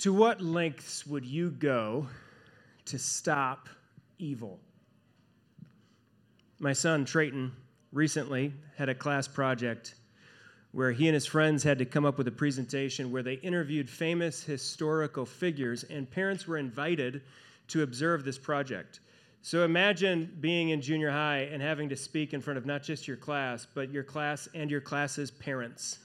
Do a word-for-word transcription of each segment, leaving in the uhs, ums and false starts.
To what lengths would you go to stop evil? My son, Trayton, recently had a class project where he and his friends had to come up with a presentation where they interviewed famous historical figures, and parents were invited to observe this project. So imagine being in junior high and having to speak in front of not just your class, but your class and your class's parents.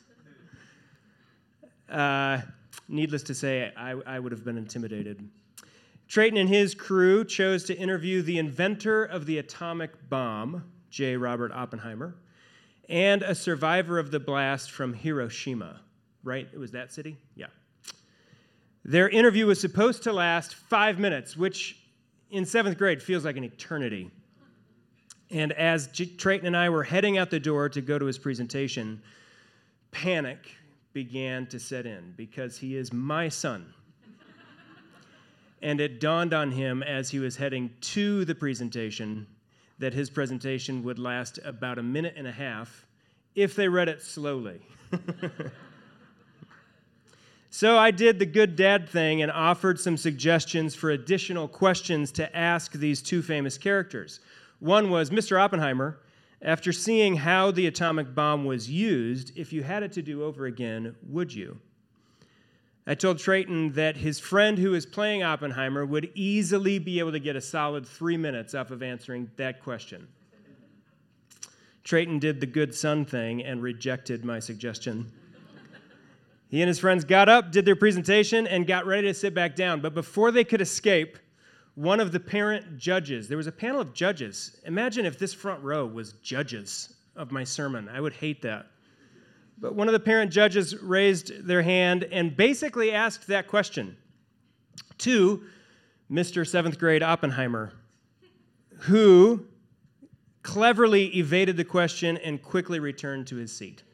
Uh, needless to say, I, I would have been intimidated. Trayton and his crew chose to interview the inventor of the atomic bomb, J. Robert Oppenheimer, and a survivor of the blast from Hiroshima. Right? It was that city? Yeah. Their interview was supposed to last five minutes, which in seventh grade feels like an eternity. And as J- Trayton and I were heading out the door to go to his presentation, panic began to set in because he is my son. And it dawned on him as he was heading to the presentation that his presentation would last about a minute and a half if they read it slowly. So I did the good dad thing and offered some suggestions for additional questions to ask these two famous characters. One was, Mister Oppenheimer, after seeing how the atomic bomb was used, if you had it to do over again, would you? I told Trayton that his friend who is playing Oppenheimer would easily be able to get a solid three minutes off of answering that question. Trayton did the good son thing and rejected my suggestion. He and his friends got up, did their presentation, and got ready to sit back down. But before they could escape, one of the parent judges, there was a panel of judges. Imagine if this front row was judges of my sermon. I would hate that. But one of the parent judges raised their hand and basically asked that question to Mister seventh grade Oppenheimer, who cleverly evaded the question and quickly returned to his seat.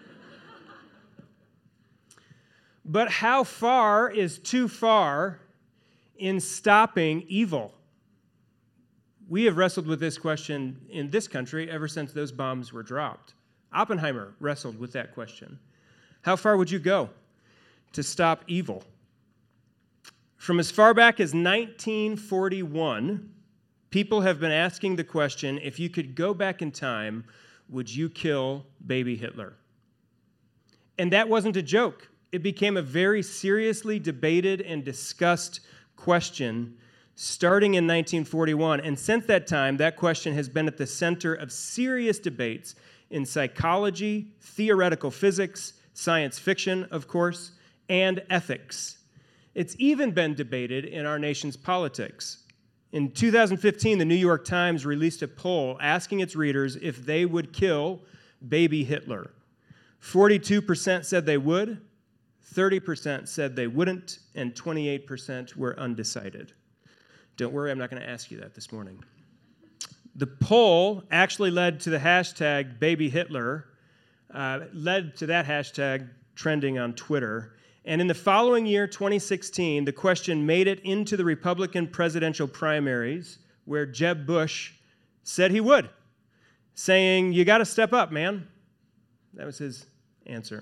But how far is too far in stopping evil? We have wrestled with this question in this country ever since those bombs were dropped. Oppenheimer wrestled with that question. How far would you go to stop evil? From as far back as nineteen forty-one, people have been asking the question, if you could go back in time, would you kill baby Hitler? And that wasn't a joke. It became a very seriously debated and discussed question starting in nineteen forty-one. And since that time, that question has been at the center of serious debates in psychology, theoretical physics, science fiction, of course, and ethics. It's even been debated in our nation's politics. In two thousand fifteen, the New York Times released a poll asking its readers if they would kill baby Hitler. forty-two percent said they would, thirty percent said they wouldn't, and twenty-eight percent were undecided. Don't worry, I'm not going to ask you that this morning. The poll actually led to the hashtag BabyHitler, uh, led to that hashtag trending on Twitter. And in the following year, twenty sixteen, the question made it into the Republican presidential primaries, where Jeb Bush said he would, saying, "You got to step up, man." That was his answer.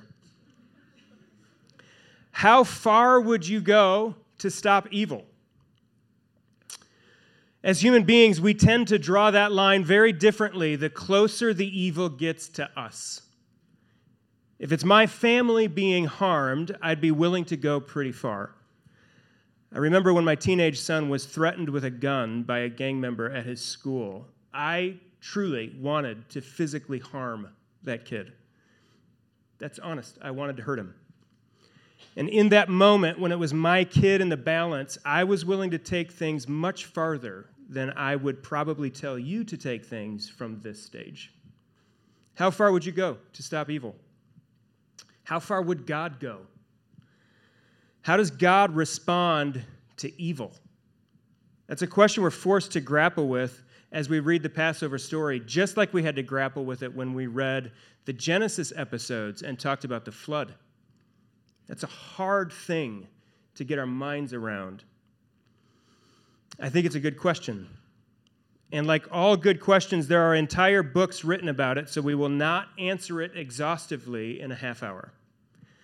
How far would you go to stop evil? As human beings, we tend to draw that line very differently the closer the evil gets to us. If it's my family being harmed, I'd be willing to go pretty far. I remember when my teenage son was threatened with a gun by a gang member at his school. I truly wanted to physically harm that kid. That's honest. I wanted to hurt him. And in that moment, when it was my kid in the balance, I was willing to take things much farther than I would probably tell you to take things from this stage. How far would you go to stop evil? How far would God go? How does God respond to evil? That's a question we're forced to grapple with as we read the Passover story, just like we had to grapple with it when we read the Genesis episodes and talked about the flood. That's a hard thing to get our minds around. I think it's a good question. And like all good questions, there are entire books written about it, so we will not answer it exhaustively in a half hour.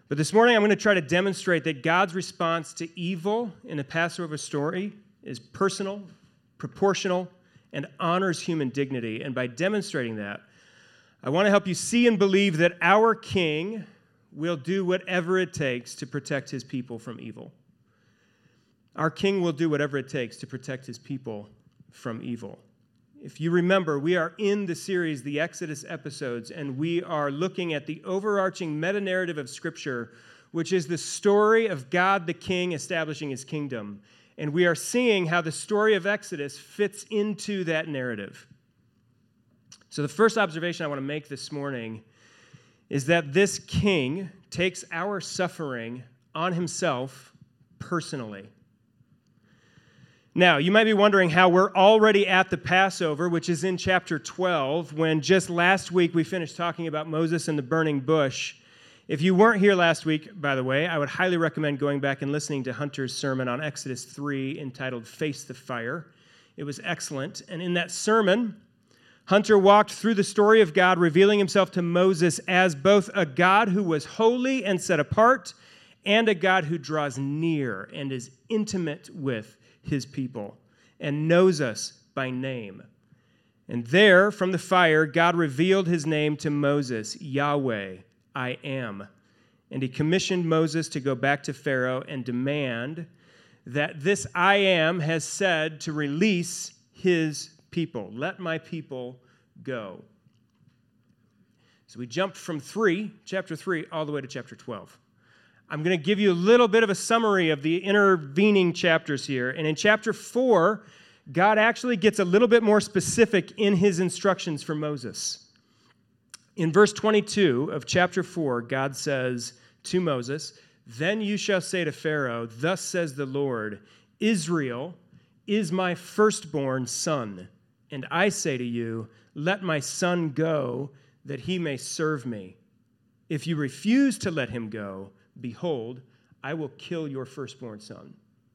But this morning I'm going to try to demonstrate that God's response to evil in the Passover story is personal, proportional, and honors human dignity. And by demonstrating that, I want to help you see and believe that our King will do whatever it takes to protect his people from evil. Our King will do whatever it takes to protect his people from evil. If you remember, we are in the series, the Exodus episodes, and we are looking at the overarching meta-narrative of Scripture, which is the story of God the King establishing his kingdom. And we are seeing how the story of Exodus fits into that narrative. So the first observation I want to make this morning is that this king takes our suffering on himself personally. Now, you might be wondering how we're already at the Passover, which is in chapter twelve, when just last week we finished talking about Moses and the burning bush. If you weren't here last week, by the way, I would highly recommend going back and listening to Hunter's sermon on Exodus three entitled Face the Fire. It was excellent. And in that sermon, Hunter walked through the story of God, revealing himself to Moses as both a God who was holy and set apart, and a God who draws near and is intimate with his people and knows us by name. And there, from the fire, God revealed his name to Moses, Yahweh, I am. And he commissioned Moses to go back to Pharaoh and demand that this I am has said to release his people. Let my people go. So we jumped from three, chapter three, all the way to chapter twelve. I'm going to give you a little bit of a summary of the intervening chapters here. And in chapter four, God actually gets a little bit more specific in his instructions for Moses. In verse twenty-two of chapter four, God says to Moses, "Then you shall say to Pharaoh, thus says the Lord, Israel is my firstborn son. And I say to you, let my son go, that he may serve me. If you refuse to let him go, behold, I will kill your firstborn son."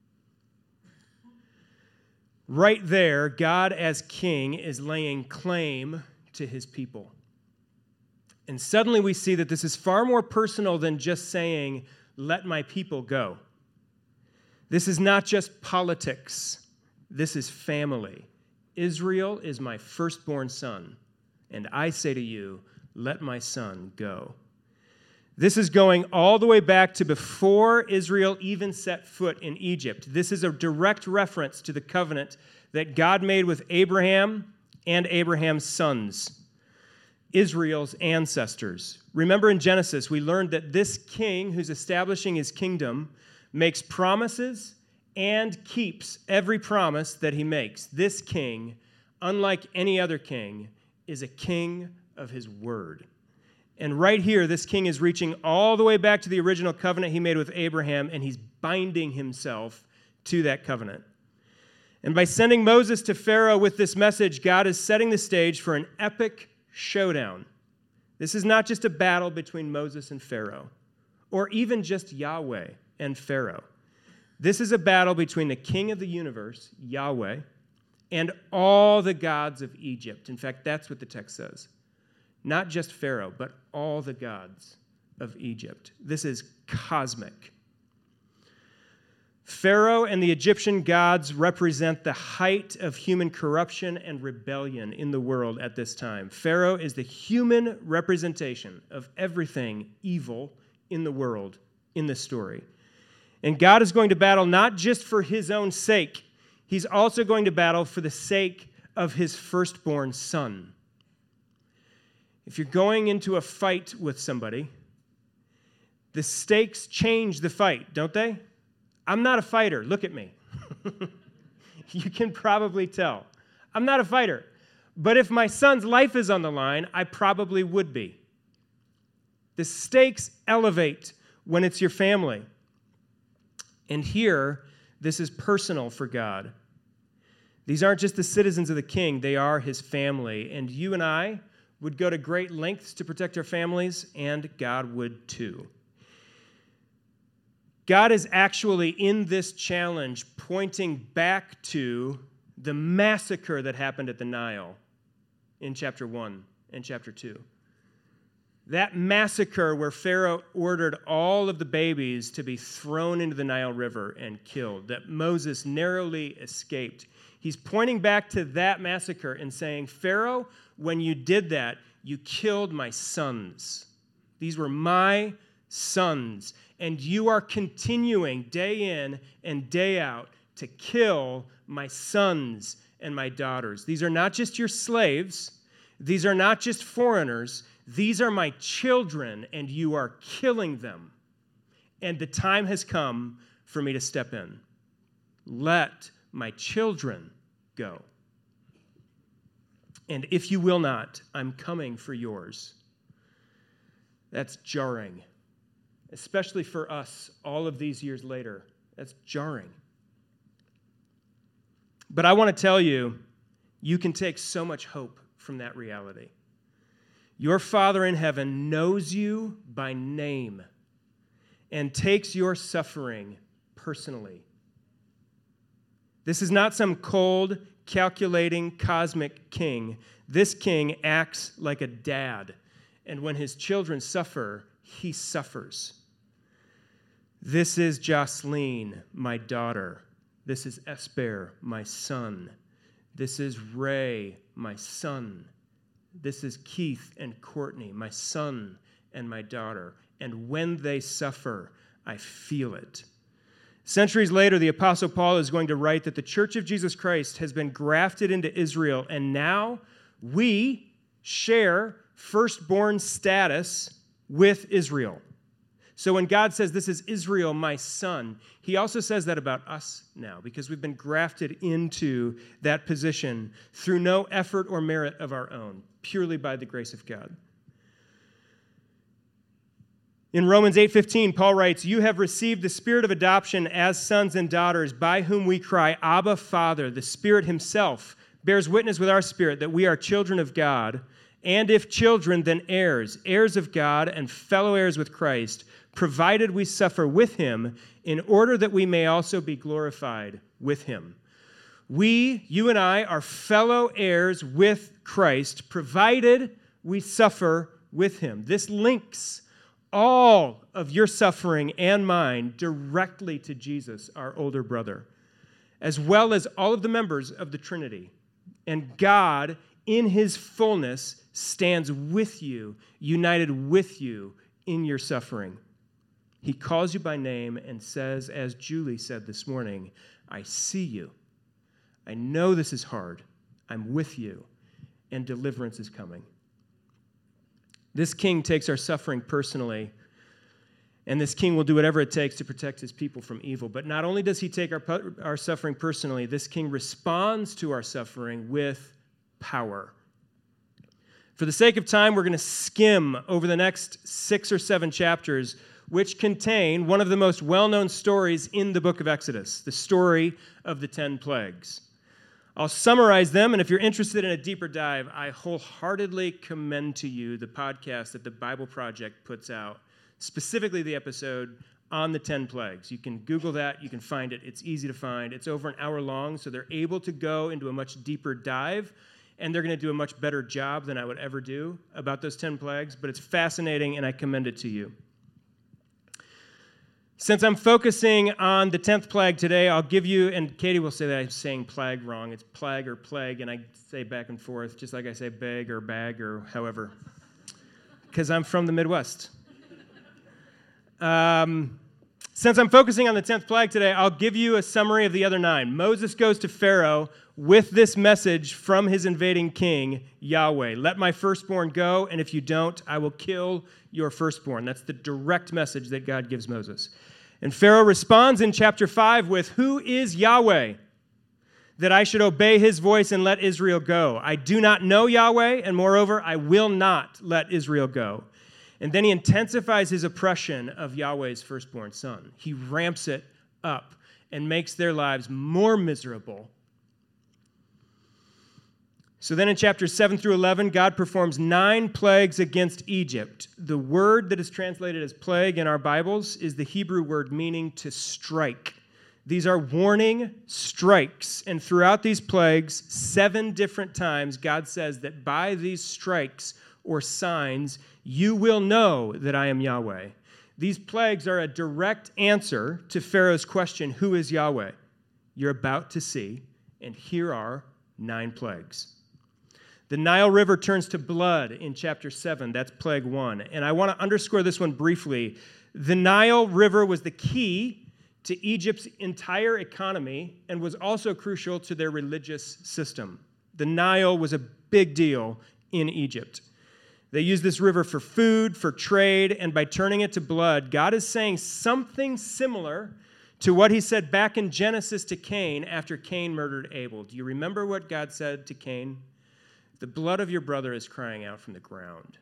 Right there, God as king is laying claim to his people. And suddenly we see that this is far more personal than just saying, let my people go. This is not just politics. This is family. Israel is my firstborn son, and I say to you, let my son go. This is going all the way back to before Israel even set foot in Egypt. This is a direct reference to the covenant that God made with Abraham and Abraham's sons, Israel's ancestors. Remember in Genesis, we learned that this king who's establishing his kingdom makes promises and keeps every promise that he makes. This king, unlike any other king, is a king of his word. And right here, this king is reaching all the way back to the original covenant he made with Abraham, and he's binding himself to that covenant. And by sending Moses to Pharaoh with this message, God is setting the stage for an epic showdown. This is not just a battle between Moses and Pharaoh, or even just Yahweh and Pharaoh. This is a battle between the king of the universe, Yahweh, and all the gods of Egypt. In fact, that's what the text says. Not just Pharaoh, but all the gods of Egypt. This is cosmic. Pharaoh and the Egyptian gods represent the height of human corruption and rebellion in the world at this time. Pharaoh is the human representation of everything evil in the world in this story. And God is going to battle not just for his own sake, he's also going to battle for the sake of his firstborn son. If you're going into a fight with somebody, the stakes change the fight, don't they? I'm not a fighter. Look at me. You can probably tell. I'm not a fighter. But if my son's life is on the line, I probably would be. The stakes elevate when it's your family. And here, this is personal for God. These aren't just the citizens of the king, they are his family. And you and I would go to great lengths to protect our families, and God would too. God is actually in this challenge pointing back to the massacre that happened at the Nile in chapter one and chapter two. That massacre where Pharaoh ordered all of the babies to be thrown into the Nile River and killed, that Moses narrowly escaped. He's pointing back to that massacre and saying, Pharaoh, when you did that, you killed my sons. These were my sons. And you are continuing day in and day out to kill my sons and my daughters. These are not just your slaves. These are not just foreigners. These are my children, and you are killing them. And the time has come for me to step in. Let my children go. And if you will not, I'm coming for yours. That's jarring, especially for us all of these years later. That's jarring. But I want to tell you, you can take so much hope from that reality. Your Father in heaven knows you by name and takes your suffering personally. This is not some cold, calculating, cosmic king. This king acts like a dad, and when his children suffer, he suffers. This is Jocelyn, my daughter. This is Esper, my son. This is Ray, my son. This is Keith and Courtney, my son and my daughter. And when they suffer, I feel it. Centuries later, the Apostle Paul is going to write that the Church of Jesus Christ has been grafted into Israel, and now we share firstborn status with Israel. So when God says, this is Israel, my son, he also says that about us now, because we've been grafted into that position through no effort or merit of our own, purely by the grace of God. In Romans eight fifteen, Paul writes, you have received the spirit of adoption as sons and daughters, by whom we cry, Abba, Father. The Spirit himself bears witness with our spirit that we are children of God, and if children, then heirs, heirs of God and fellow heirs with Christ, provided we suffer with him, in order that we may also be glorified with him. We, you and I, are fellow heirs with Christ, provided we suffer with him. This links all of your suffering and mine directly to Jesus, our older brother, as well as all of the members of the Trinity. And God, in his fullness, stands with you, united with you in your suffering. He calls you by name and says, as Julie said this morning, I see you. I know this is hard. I'm with you, and deliverance is coming. This king takes our suffering personally, and this king will do whatever it takes to protect his people from evil. But not only does he take our, our suffering personally, this king responds to our suffering with power. For the sake of time, we're going to skim over the next six or seven chapters, which contain one of the most well-known stories in the book of Exodus, the story of the ten plagues. I'll summarize them, and if you're interested in a deeper dive, I wholeheartedly commend to you the podcast that the Bible Project puts out, specifically the episode on the ten plagues. You can Google that. You can find it. It's easy to find. It's over an hour long, so they're able to go into a much deeper dive, and they're going to do a much better job than I would ever do about those ten plagues, but it's fascinating, and I commend it to you. Since I'm focusing on the tenth plague today, I'll give you, and Katie will say that I'm saying plague wrong. It's plague or plague, and I say back and forth, just like I say beg or bag or however, because I'm from the Midwest. Um, since I'm focusing on the tenth plague today, I'll give you a summary of the other nine. Moses goes to Pharaoh with this message from his invading king, Yahweh. Let my firstborn go, and if you don't, I will kill your firstborn. That's the direct message that God gives Moses. And Pharaoh responds in chapter five with, who is Yahweh, that I should obey his voice and let Israel go? I do not know Yahweh, and moreover, I will not let Israel go. And then he intensifies his oppression of Yahweh's firstborn son. He ramps it up and makes their lives more miserable. So then in chapters seven through eleven, God performs nine plagues against Egypt. The word that is translated as plague in our Bibles is the Hebrew word meaning to strike. These are warning strikes. And throughout these plagues, seven different times, God says that by these strikes, or signs, you will know that I am Yahweh. These plagues are a direct answer to Pharaoh's question, who is Yahweh? You're about to see, and here are nine plagues. The Nile River turns to blood in chapter seven. That's plague one. And I want to underscore this one briefly. The Nile River was the key to Egypt's entire economy and was also crucial to their religious system. The Nile was a big deal in Egypt. They used this river for food, for trade, and by turning it to blood, God is saying something similar to what he said back in Genesis to Cain after Cain murdered Abel. Do you remember what God said to Cain? The blood of your brother is crying out from the ground.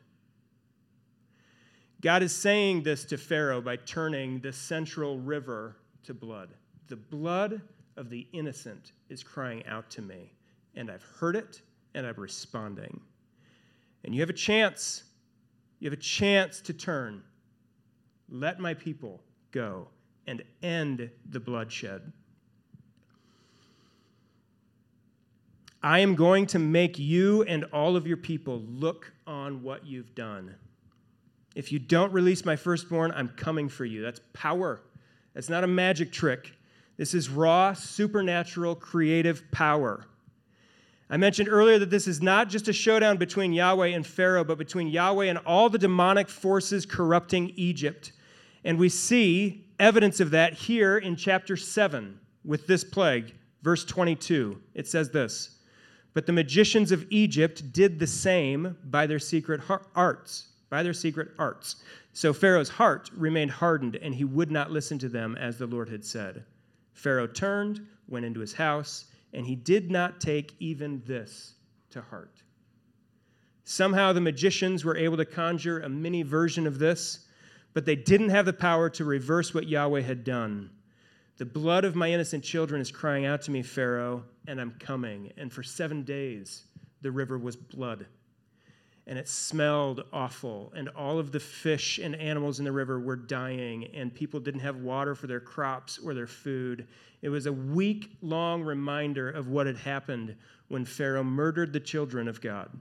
God is saying this to Pharaoh by turning the central river to blood. The blood of the innocent is crying out to me, and I've heard it, and I'm responding. And you have a chance. You have a chance to turn. Let my people go and end the bloodshed. I am going to make you and all of your people look on what you've done. If you don't release my firstborn, I'm coming for you. That's power. That's not a magic trick. This is raw, supernatural, creative power. I mentioned earlier that this is not just a showdown between Yahweh and Pharaoh, but between Yahweh and all the demonic forces corrupting Egypt. And we see evidence of that here in chapter seven with this plague, verse twenty-two. It says this, "But the magicians of Egypt did the same by their secret arts, by their secret arts. So Pharaoh's heart remained hardened, and he would not listen to them as the Lord had said. Pharaoh turned, went into his house, and he did not take even this to heart." Somehow the magicians were able to conjure a mini version of this, but they didn't have the power to reverse what Yahweh had done. "The blood of my innocent children is crying out to me, Pharaoh, and I'm coming." And for seven days, the river was blood. And it smelled awful, and all of the fish and animals in the river were dying, and people didn't have water for their crops or their food. It was a week-long reminder of what had happened when Pharaoh murdered the children of God.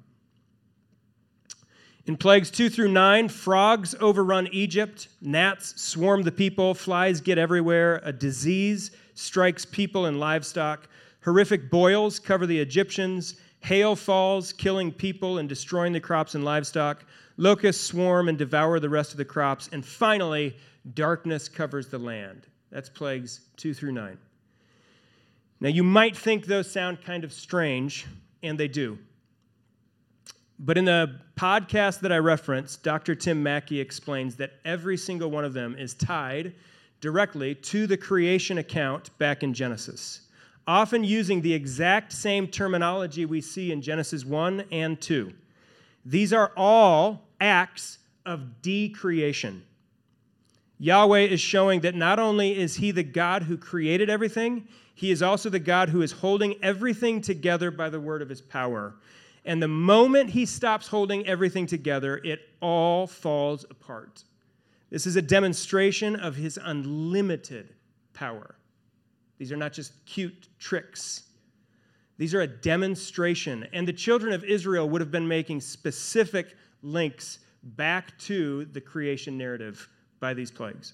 In plagues two through nine, frogs overrun Egypt, gnats swarm the people, flies get everywhere, a disease strikes people and livestock, horrific boils cover the Egyptians, hail falls, killing people and destroying the crops and livestock, locusts swarm and devour the rest of the crops, and finally, darkness covers the land. That's plagues two through nine. Now, you might think those sound kind of strange, and they do. But in the podcast that I referenced, Doctor Tim Mackey explains that every single one of them is tied directly to the creation account back in Genesis, often using the exact same terminology we see in Genesis one and two. These are all acts of decreation. Yahweh is showing that not only is he the God who created everything, he is also the God who is holding everything together by the word of his power. And the moment he stops holding everything together, it all falls apart. This is a demonstration of his unlimited power. These are not just cute tricks. These are a demonstration. And the children of Israel would have been making specific links back to the creation narrative by these plagues.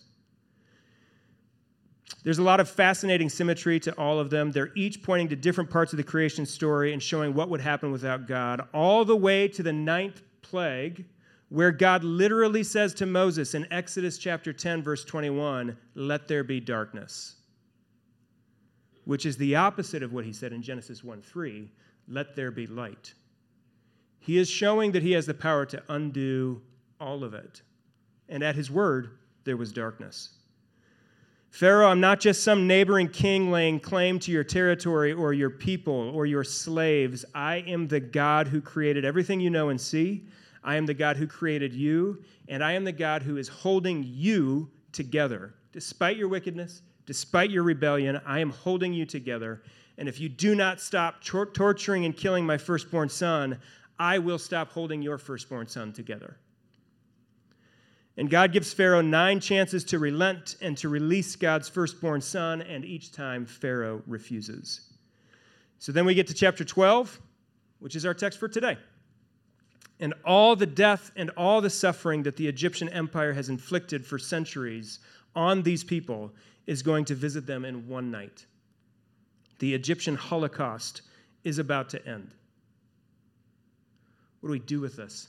There's a lot of fascinating symmetry to all of them. They're each pointing to different parts of the creation story and showing what would happen without God, all the way to the ninth plague, where God literally says to Moses in Exodus chapter ten, verse twenty-one, "Let there be darkness," which is the opposite of what he said in Genesis one three, "Let there be light." He is showing that he has the power to undo all of it. And at his word, there was darkness. Pharaoh, I'm not just some neighboring king laying claim to your territory or your people or your slaves. I am the God who created everything you know and see. I am the God who created you, and I am the God who is holding you together. Despite your wickedness, despite your rebellion, I am holding you together. And if you do not stop tor- torturing and killing my firstborn son, I will stop holding your firstborn son together. And God gives Pharaoh nine chances to relent and to release God's firstborn son, and each time Pharaoh refuses. So then we get to chapter twelve, which is our text for today. And all the death and all the suffering that the Egyptian empire has inflicted for centuries on these people is going to visit them in one night. The Egyptian Holocaust is about to end. What do we do with this?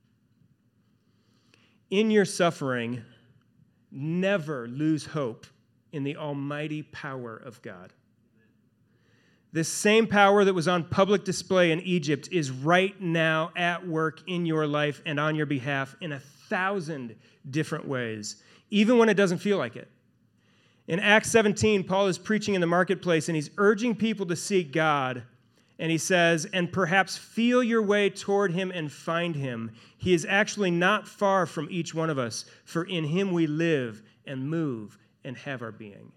In your suffering, never lose hope in the almighty power of God. This same power that was on public display in Egypt is right now at work in your life and on your behalf in a thousand different ways, even when it doesn't feel like it. In Acts seventeen, Paul is preaching in the marketplace, and he's urging people to seek God. And he says, and perhaps feel your way toward him and find him. He is actually not far from each one of us, for in him we live and move and have our being.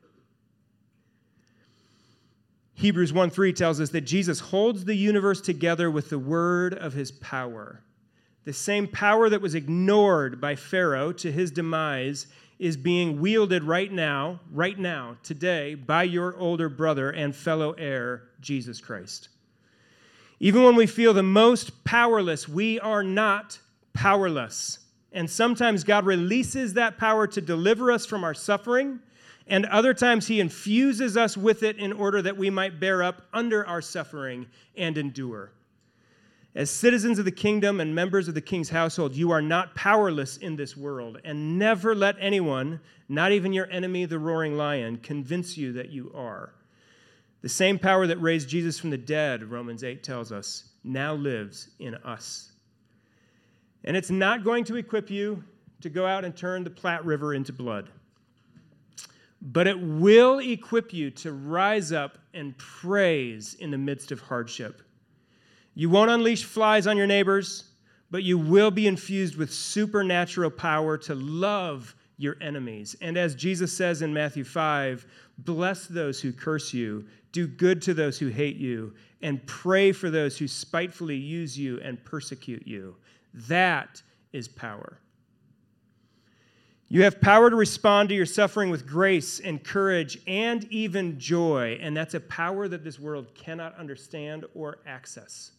Hebrews one three tells us that Jesus holds the universe together with the word of his power. The same power that was ignored by Pharaoh to his demise is being wielded right now, right now, today, by your older brother and fellow heir, Jesus Christ. Even when we feel the most powerless, we are not powerless. And sometimes God releases that power to deliver us from our suffering, and other times he infuses us with it in order that we might bear up under our suffering and endure. As citizens of the kingdom and members of the king's household, you are not powerless in this world, and never let anyone, not even your enemy, the roaring lion, convince you that you are. The same power that raised Jesus from the dead, Romans eight tells us, now lives in us. And it's not going to equip you to go out and turn the Platte River into blood. But it will equip you to rise up and praise in the midst of hardship. You won't unleash flies on your neighbors, but you will be infused with supernatural power to love your enemies. And as Jesus says in Matthew five, bless those who curse you, do good to those who hate you, and pray for those who spitefully use you and persecute you. That is power. You have power to respond to your suffering with grace and courage and even joy, and that's a power that this world cannot understand or access.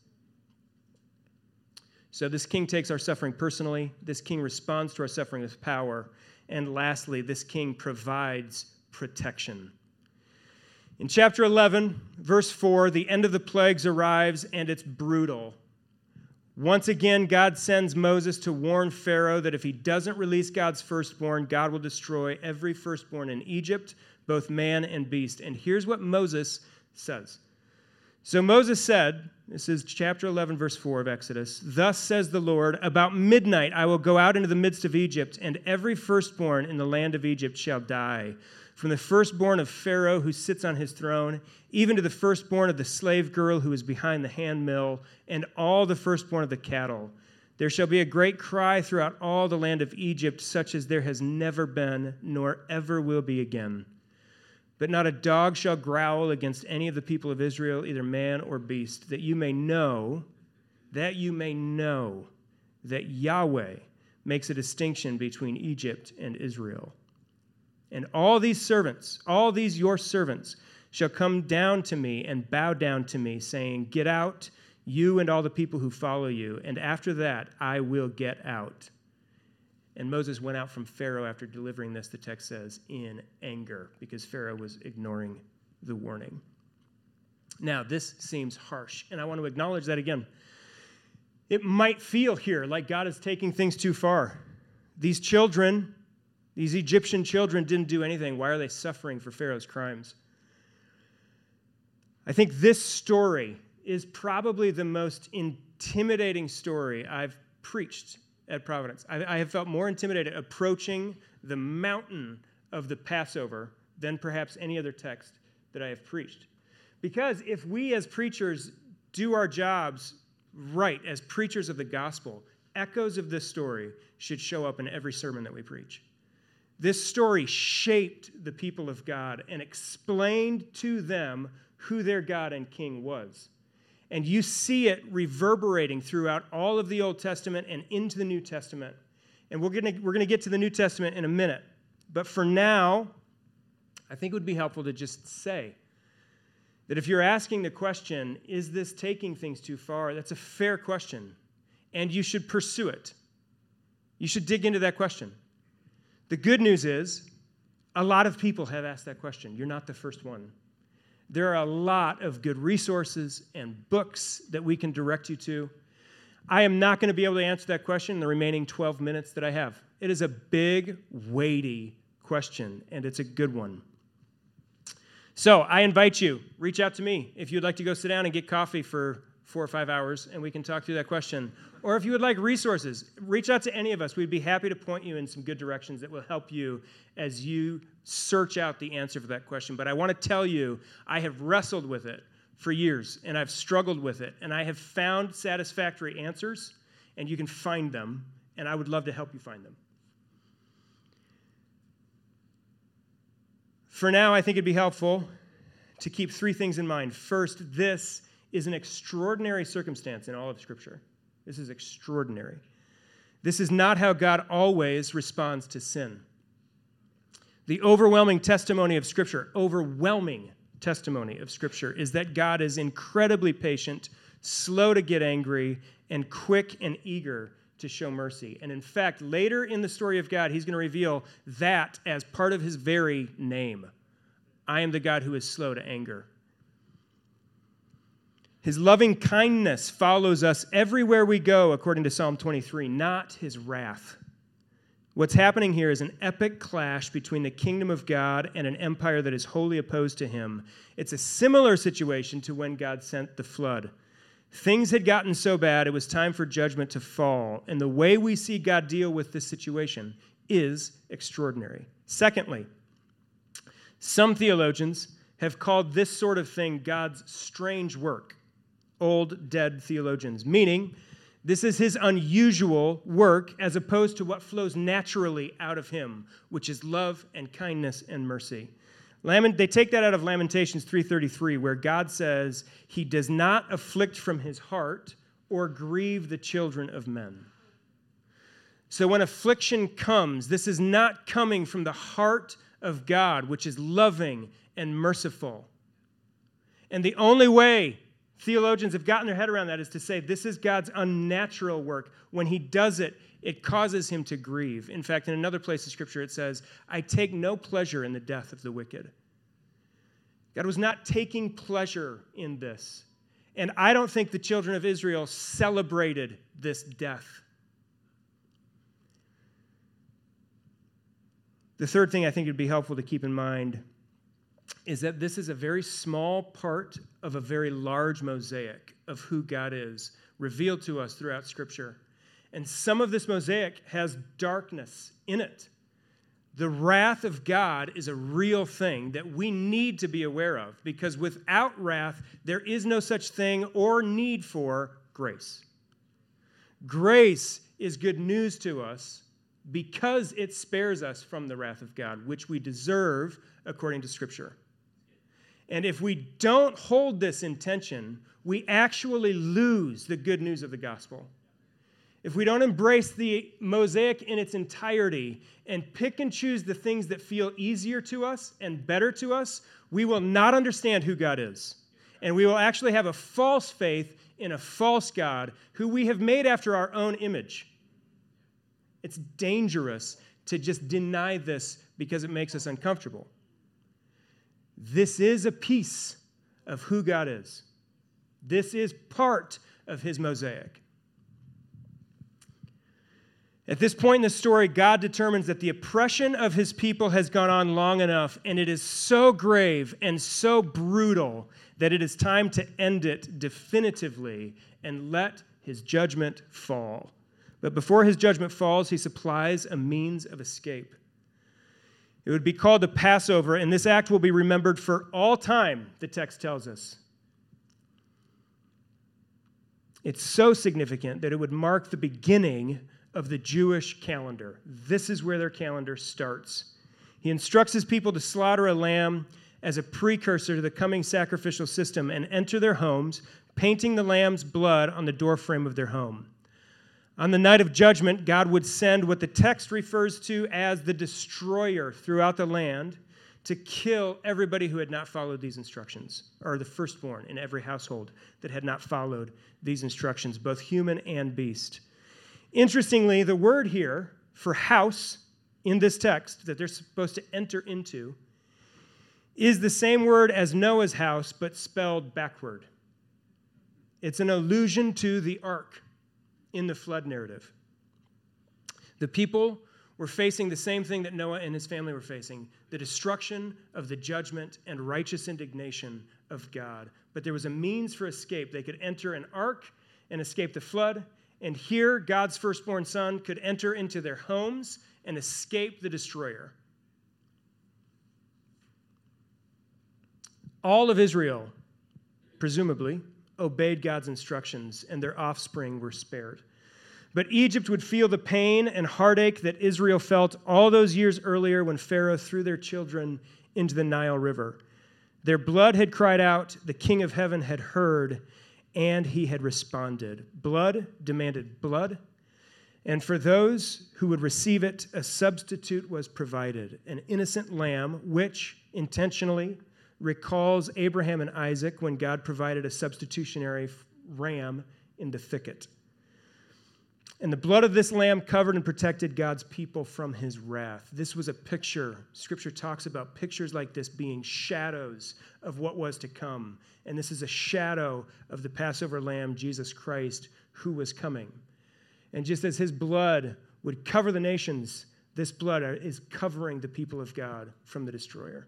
So this king takes our suffering personally. This king responds to our suffering with power. And lastly, this king provides protection. In chapter eleven, verse four, the end of the plagues arrives, and it's brutal. Once again, God sends Moses to warn Pharaoh that if he doesn't release God's firstborn, God will destroy every firstborn in Egypt, both man and beast. And here's what Moses says. So Moses said, this is chapter eleven, verse four of Exodus, thus says the Lord, about midnight I will go out into the midst of Egypt, and every firstborn in the land of Egypt shall die. From the firstborn of Pharaoh who sits on his throne, even to the firstborn of the slave girl who is behind the handmill, and all the firstborn of the cattle. There shall be a great cry throughout all the land of Egypt, such as there has never been, nor ever will be again. But not a dog shall growl against any of the people of Israel, either man or beast, that you may know, that you may know that Yahweh makes a distinction between Egypt and Israel. And all these servants, all these your servants, shall come down to me and bow down to me, saying, get out, you and all the people who follow you, and after that I will get out. And Moses went out from Pharaoh after delivering this, the text says, in anger, because Pharaoh was ignoring the warning. Now, this seems harsh, and I want to acknowledge that again. It might feel here like God is taking things too far. These children, these Egyptian children didn't do anything. Why are they suffering for Pharaoh's crimes? I think this story is probably the most intimidating story I've preached at Providence. I, I have felt more intimidated approaching the mountain of the Passover than perhaps any other text that I have preached. Because if we as preachers do our jobs right, as preachers of the gospel, echoes of this story should show up in every sermon that we preach. This story shaped the people of God and explained to them who their God and King was. And you see it reverberating throughout all of the Old Testament and into the New Testament. And we're going to we're going to get to the New Testament in a minute. But for now, I think it would be helpful to just say that if you're asking the question, is this taking things too far? That's a fair question. and you should pursue it. You should dig into that question. The good news is, a lot of people have asked that question. You're not the first one. There are a lot of good resources and books that we can direct you to. I am not going to be able to answer that question in the remaining twelve minutes that I have. It is a big, weighty question, and it's a good one. So I invite you, reach out to me if you'd like to go sit down and get coffee for four or five hours, and we can talk through that question. Or if you would like resources, reach out to any of us. We'd be happy to point you in some good directions that will help you as you search out the answer for that question. But I want to tell you, I have wrestled with it for years, and I've struggled with it, and I have found satisfactory answers, and you can find them, and I would love to help you find them. For now, I think it'd be helpful to keep three things in mind. First, this is an extraordinary circumstance in all of Scripture. This is extraordinary. This is not how God always responds to sin. The overwhelming testimony of Scripture, overwhelming testimony of Scripture, is that God is incredibly patient, slow to get angry, and quick and eager to show mercy. And in fact, later in the story of God, he's going to reveal that as part of his very name. I am the God who is slow to anger. His loving kindness follows us everywhere we go, according to Psalm twenty-three, not his wrath. What's happening here is an epic clash between the kingdom of God and an empire that is wholly opposed to him. It's a similar situation to when God sent the flood. Things had gotten so bad, it was time for judgment to fall. And the way we see God deal with this situation is extraordinary. Secondly, some theologians have called this sort of thing God's strange work. Old, dead theologians, meaning this is his unusual work as opposed to what flows naturally out of him, which is love and kindness and mercy. Lament, they take that out of Lamentations three thirty-three, where God says he does not afflict from his heart or grieve the children of men. So when affliction comes, this is not coming from the heart of God, which is loving and merciful. And the only way theologians have gotten their head around that is to say this is God's unnatural work. When he does it, it causes him to grieve. In fact, in another place of Scripture it says, I take no pleasure in the death of the wicked. God was not taking pleasure in this. And I don't think the children of Israel celebrated this death. The third thing I think would be helpful to keep in mind is that this is a very small part of a very large mosaic of who God is, revealed to us throughout Scripture. And some of this mosaic has darkness in it. The wrath of God is a real thing that we need to be aware of, because without wrath, there is no such thing or need for grace. Grace is good news to us because it spares us from the wrath of God, which we deserve according to Scripture. And if we don't hold this in tension, we actually lose the good news of the gospel. If we don't embrace the mosaic in its entirety and pick and choose the things that feel easier to us and better to us, we will not understand who God is. And we will actually have a false faith in a false God who we have made after our own image. It's dangerous to just deny this because it makes us uncomfortable. This is a piece of who God is. This is part of his mosaic. At this point in the story, God determines that the oppression of his people has gone on long enough, and it is so grave and so brutal that it is time to end it definitively and let his judgment fall. But before his judgment falls, he supplies a means of escape. It would be called the Passover, and this act will be remembered for all time, the text tells us. It's so significant that it would mark the beginning of the Jewish calendar. This is where their calendar starts. He instructs his people to slaughter a lamb as a precursor to the coming sacrificial system and enter their homes, painting the lamb's blood on the doorframe of their home. On the night of judgment, God would send what the text refers to as the destroyer throughout the land to kill everybody who had not followed these instructions, or the firstborn in every household that had not followed these instructions, both human and beast. Interestingly, the word here for house in this text that they're supposed to enter into is the same word as Noah's house, but spelled backward. It's an allusion to the ark in the flood narrative. The people were facing the same thing that Noah and his family were facing, the destruction of the judgment and righteous indignation of God. But there was a means for escape. They could enter an ark and escape the flood, and here God's firstborn son could enter into their homes and escape the destroyer. All of Israel, presumably, obeyed God's instructions, and their offspring were spared. But Egypt would feel the pain and heartache that Israel felt all those years earlier when Pharaoh threw their children into the Nile River. Their blood had cried out, the King of Heaven had heard, and he had responded. Blood demanded blood, and for those who would receive it, a substitute was provided, an innocent lamb, which intentionally recalls Abraham and Isaac when God provided a substitutionary ram in the thicket. And the blood of this lamb covered and protected God's people from his wrath. This was a picture. Scripture talks about pictures like this being shadows of what was to come. And this is a shadow of the Passover lamb, Jesus Christ, who was coming. And just as his blood would cover the nations, this blood is covering the people of God from the destroyer.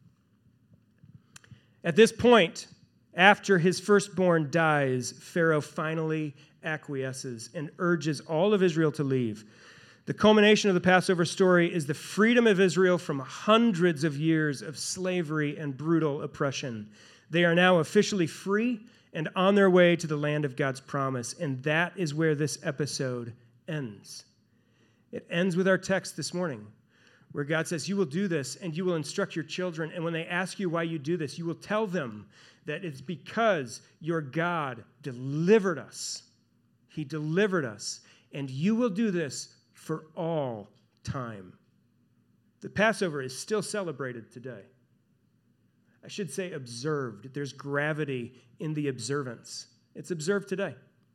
At this point, after his firstborn dies, Pharaoh finally acquiesces and urges all of Israel to leave. The culmination of the Passover story is the freedom of Israel from hundreds of years of slavery and brutal oppression. They are now officially free and on their way to the land of God's promise, and that is where this episode ends. It ends with our text this morning, where God says, you will do this, and you will instruct your children, and when they ask you why you do this, you will tell them that it's because your God delivered us. He delivered us, and you will do this for all time. The Passover is still celebrated today. I should say observed. There's gravity in the observance. It's observed today.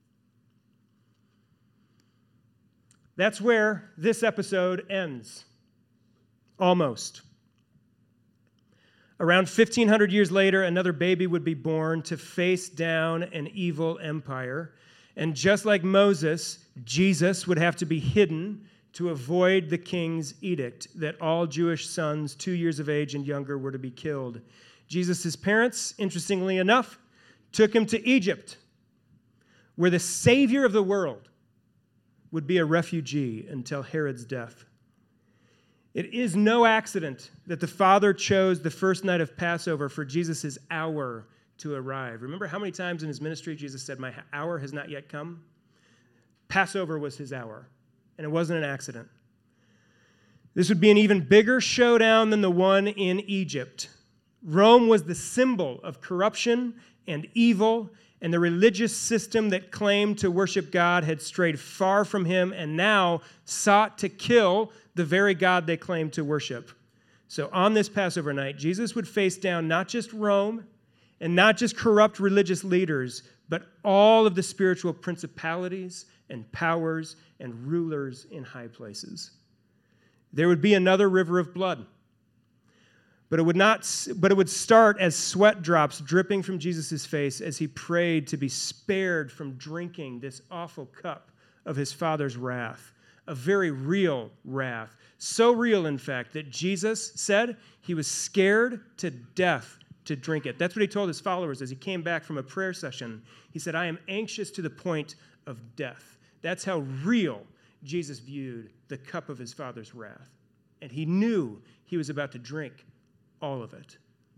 That's where this episode ends. Almost. Around fifteen hundred years later, another baby would be born to face down an evil empire. And just like Moses, Jesus would have to be hidden to avoid the king's edict that all Jewish sons two years of age and younger were to be killed. Jesus' parents, interestingly enough, took him to Egypt, where the Savior of the world would be a refugee until Herod's death. It is no accident that the Father chose the first night of Passover for Jesus' hour to arrive. Remember how many times in his ministry Jesus said, my hour has not yet come? Passover was his hour, and it wasn't an accident. This would be an even bigger showdown than the one in Egypt. Rome was the symbol of corruption and evil, and the religious system that claimed to worship God had strayed far from him and now sought to kill the very God they claimed to worship. So on this Passover night, Jesus would face down not just Rome and not just corrupt religious leaders, but all of the spiritual principalities and powers and rulers in high places. There would be another river of blood. But it would not, but it would start as sweat drops dripping from Jesus' face as he prayed to be spared from drinking this awful cup of his Father's wrath, a very real wrath. So real, in fact, that Jesus said he was scared to death to drink it. That's what he told his followers as he came back from a prayer session. He said, I am anxious to the point of death. That's how real Jesus viewed the cup of his Father's wrath. And he knew he was about to drink all of it.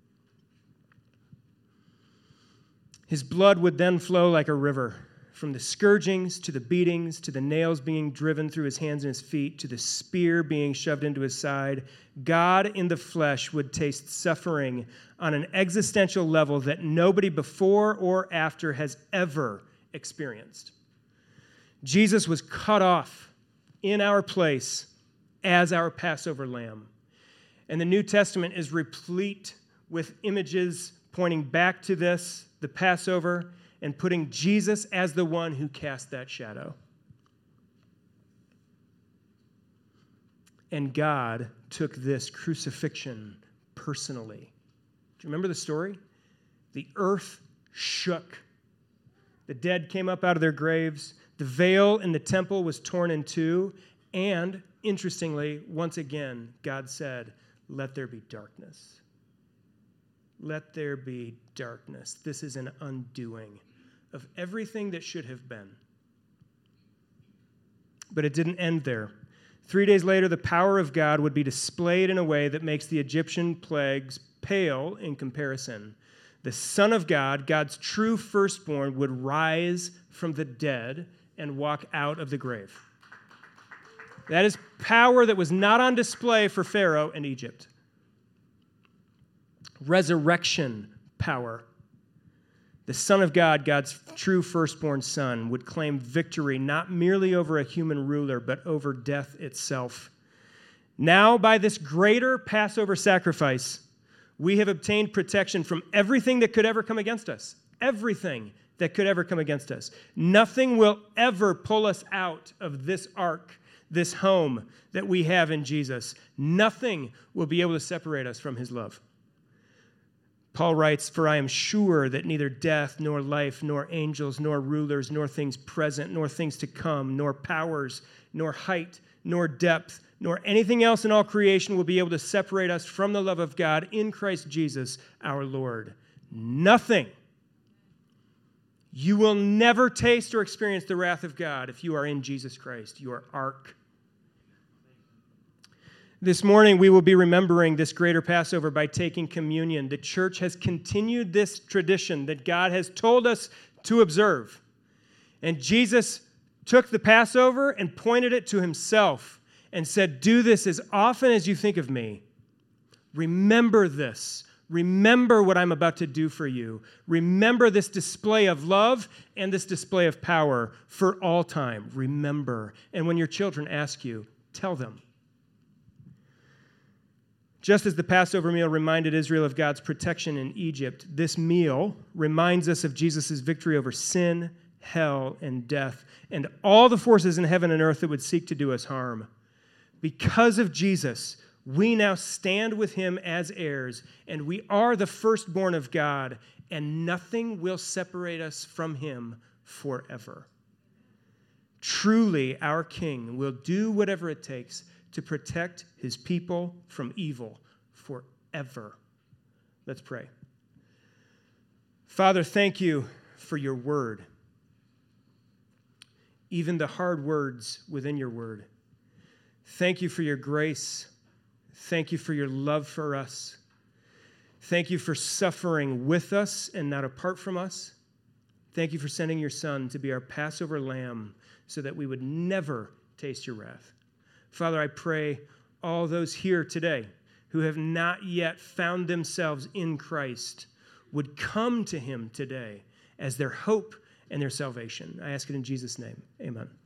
His blood would then flow like a river, from the scourgings to the beatings to the nails being driven through his hands and his feet to the spear being shoved into his side. God in the flesh would taste suffering on an existential level that nobody before or after has ever experienced. Jesus was cut off in our place as our Passover lamb. And the New Testament is replete with images pointing back to this, the Passover, and putting Jesus as the one who cast that shadow. And God took this crucifixion personally. Do you remember the story? The earth shook. The dead came up out of their graves. The veil in the temple was torn in two. And, interestingly, once again, God said, "Let there be darkness." Let there be darkness. This is an undoing of everything that should have been. But it didn't end there. Three days later, the power of God would be displayed in a way that makes the Egyptian plagues pale in comparison. The Son of God, God's true firstborn, would rise from the dead and walk out of the grave. That is power that was not on display for Pharaoh and Egypt. Resurrection power. The Son of God, God's true firstborn Son, would claim victory not merely over a human ruler, but over death itself. Now, by this greater Passover sacrifice, we have obtained protection from everything that could ever come against us. Everything that could ever come against us. Nothing will ever pull us out of this ark, this home that we have in Jesus. Nothing will be able to separate us from his love. Paul writes, "For I am sure that neither death, nor life, nor angels, nor rulers, nor things present, nor things to come, nor powers, nor height, nor depth, nor anything else in all creation will be able to separate us from the love of God in Christ Jesus our Lord." Nothing. You will never taste or experience the wrath of God if you are in Jesus Christ, your ark. This morning, we will be remembering this greater Passover by taking communion. The church has continued this tradition that God has told us to observe. And Jesus took the Passover and pointed it to himself and said, "Do this as often as you think of me. Remember this. Remember what I'm about to do for you. Remember this display of love and this display of power for all time. Remember." And when your children ask you, tell them. Just as the Passover meal reminded Israel of God's protection in Egypt, this meal reminds us of Jesus' victory over sin, hell, and death, and all the forces in heaven and earth that would seek to do us harm. Because of Jesus, we now stand with him as heirs, and we are the firstborn of God, and nothing will separate us from him forever. Truly, our King will do whatever it takes to protect his people from evil forever. Let's pray. Father, thank you for your word, even the hard words within your word. Thank you for your grace. Thank you for your love for us. Thank you for suffering with us and not apart from us. Thank you for sending your Son to be our Passover lamb so that we would never taste your wrath. Father, I pray all those here today who have not yet found themselves in Christ would come to him today as their hope and their salvation. I ask it in Jesus' name. Amen.